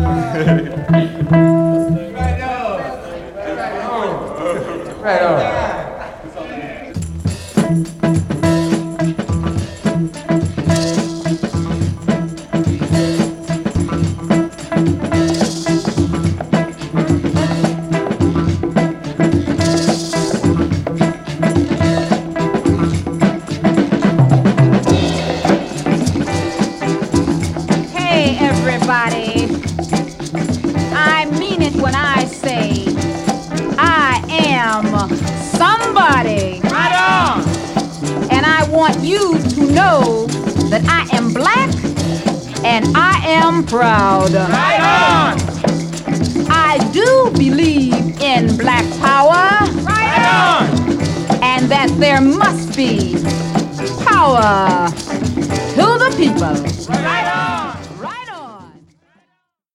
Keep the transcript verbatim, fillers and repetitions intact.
Right on. Hey, everybody. I mean it when I say I am somebody. Right on. And I want you to know that I am black and I am proud. Right on. I do believe in black power. Right on. And that there must be power to the people. Right on.